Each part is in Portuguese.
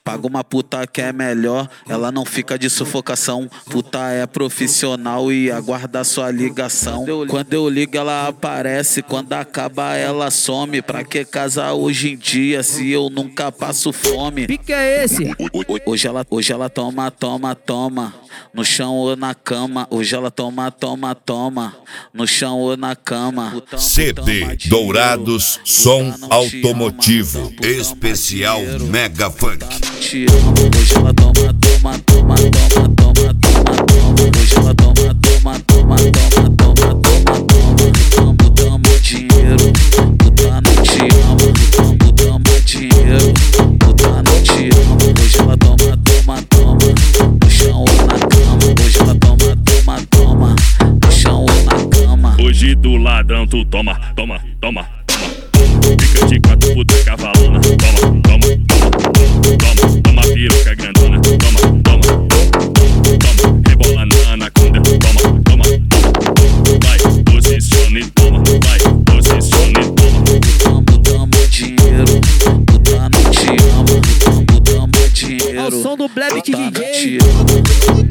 Paga uma puta que é melhor, ela não fica de sufocação. Puta é profissional e aguarda sua ligação. Quando eu ligo ela aparece, quando acaba ela some. Pra que casar hoje em dia se eu nunca passo fome? Pique é esse? Hoje ela toma, toma, toma. No chão ou na cama. Hoje ela toma, toma, toma. No chão ou na cama. CD Dourados Som Automotivo Especial Mega Funk. Hoje ela toma, toma, toma, toma, toma, toma, toma. Hoje ela toma, toma, toma, toma, toma, toma, toma. Tamo dinheiro, puta não te ama. Tamo dinheiro, puta não te ama. Hoje ela toma, toma, toma. No chão ou na cama. Hoje ela toma, toma, toma. No chão ou na cama. Hoje do ladrão tu toma, toma, toma, toma. Fica de quatro puta cavalona. Toma, toma, toma, toma piroca grandona. Toma, toma, toma, rebola na anaconda. Toma, toma, vai, posicione, toma, vai, posicione, toma. Tamo dinheiro, puta não te ama. Tamo dinheiro. Ao som do Black puta DJ. não te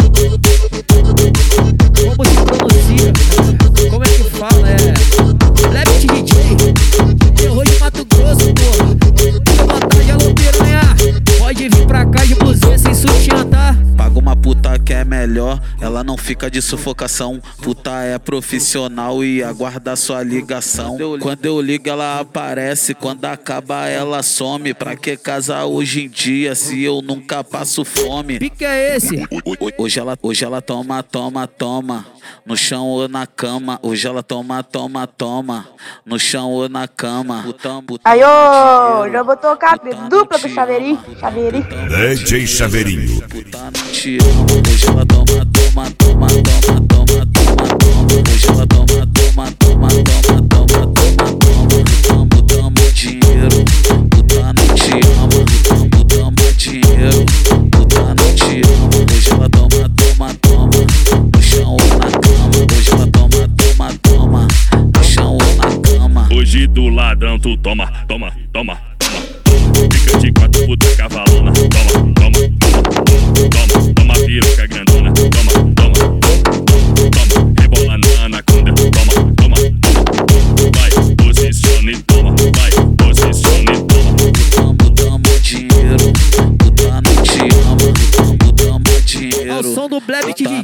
Como se pronuncia? Como é que fala? Black DJ. Terror de Mato Grosso, porra. Boa tarde, alô piranha. Pode vir pra cá de blusinha sem sutiã, tá? Paga uma puta que é melhor, ela não fica de sufocação. Puta é profissional e aguarda sua ligação. Quando eu ligo ela aparece, quando acaba ela some. Pra que casar hoje em dia se eu nunca passo fome? Pique é esse? Hoje ela toma, toma, toma. No chão ou na cama. Hoje ela toma, toma, toma. No chão ou na cama. Aí, ô, já vou tocar dupla pro Chaveirinho. DJ Chaveirinho. Hoje ela toma, toma, toma, toma, toma, toma, toma. Hoje ela toma, toma, toma, toma, toma, toma, toma. Tamo dinheiro, puta não te ama. Tamo dinheiro, puta não te ama. Hoje ela toma, toma, toma. No chão ou na cama. Hoje ela toma, toma, toma. No chão ou na cama. Hoje do ladrão tu toma, toma, toma, toma. Fica de quatro puta cavalona. Toma, toma, toma, toma piroca grandona. Toma, toma, toma, rebola na anaconda. Toma, toma, vai, posicione, toma, vai, posicione, toma. Tamo dinheiro, puta não te ama. Tamo dinheiro. Ao som do Black DJ.